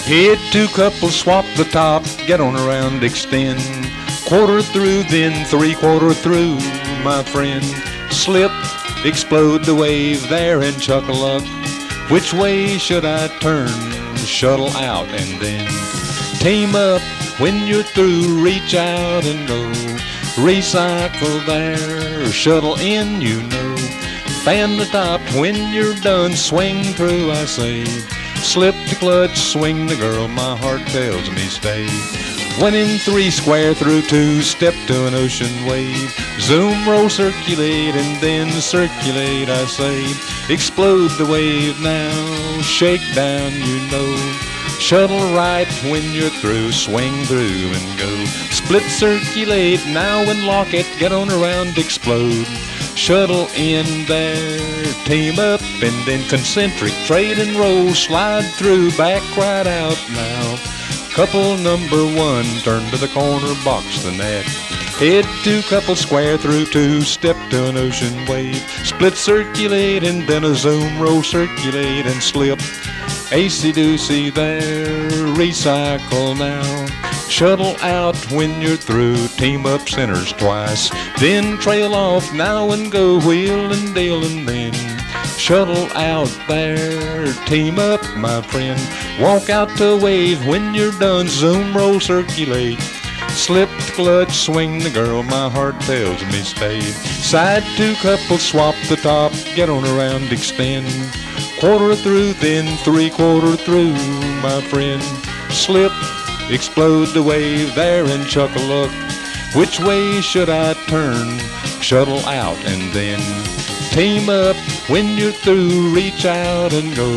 Head two couples, swap the top, get on around, extend. Quarter through, then three-quarter through, my friend. Slip, explode the wave there and chuckle up. Which way should I turn? Shuttle out and then team up. When you're through, reach out and go. Recycle there, shuttle in, you know. Fan the top, when you're done, swing through, I say. Slip the clutch, swing the girl, my heart tells me stay. One in three, square through two, step to an ocean wave. Zoom, roll, circulate, and then circulate, I say. Explode the wave now, shake down, you know. Shuttle right, when you're through, swing through and go. Split, circulate, now and lock it, get on around, explode. Shuttle in there, team up, and then concentric, trade and roll, slide through, back right out now. Couple number one, turn to the corner, box the net. Head two, couple square through two, step to an ocean wave. Split, circulate, and then a zoom, roll, circulate, and slip. Acey-deucey there, recycle now. Shuttle out when you're through, team up centers twice. Then trail off now and go, wheel and deal and then. Shuttle out there, team up, my friend. Walk out to wave when you're done, zoom, roll, circulate. Slip the clutch, swing the girl, my heart tells me stay. Side two couples, swap the top, get on around, extend. Quarter through, then three-quarter through, my friend. Slip, explode the wave there and chuckle up. Which way should I turn? Shuttle out and then team up. When you're through, reach out and go.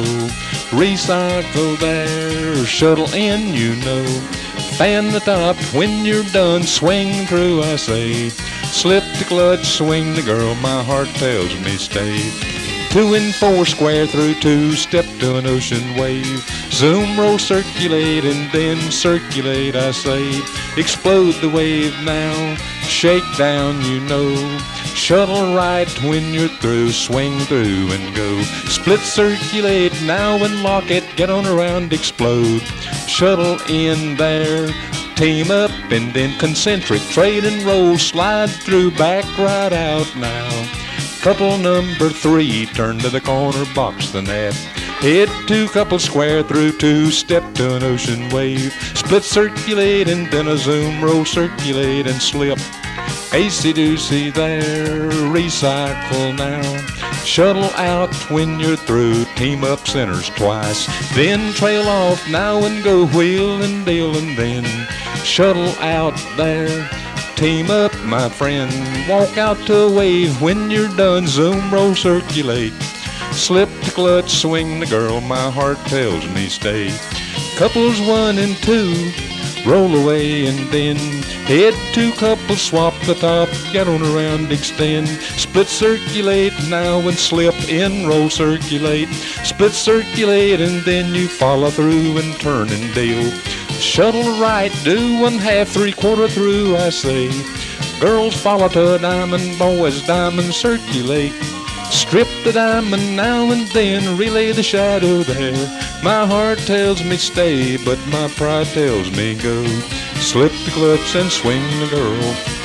Recycle there, shuttle in, you know. Fan the top, when you're done, swing through, I say. Slip the clutch, swing the girl, my heart tells me stay. Two and four, square through two, step to an ocean wave. Zoom, roll, circulate, and then circulate, I say. Explode the wave now, shake down, you know. Shuttle right, when you're through, swing through and go. Split, circulate, now and lock it, get on around, explode. Shuttle in there, team up, and then concentric, trade and roll, slide through, back right out now. Couple number three, turn to the corner, box the net. Head two, couple square through two, step to an ocean wave. Split, circulate, and then a zoom, roll, circulate, and slip. Acey-deucey there, recycle now. Shuttle out when you're through, team up centers twice. Then trail off now and go, wheel and deal and then. Shuttle out there, team up, my friend. Walk out to a wave when you're done, zoom, roll, circulate. Slip the clutch, swing the girl, my heart tells me stay. Couples one and two, roll away and then head two couples, swap the top, get on around, extend. Split, circulate now and slip in, roll, circulate. Split, circulate, and then you follow through and turn and deal. Shuttle right, do one half, three-quarter through, I say. Girls follow to a diamond, boys diamond, circulate. Strip the diamond now and then, relay the shadow there. My heart tells me stay, but my pride tells me go. Slip the clutch and swing the girl.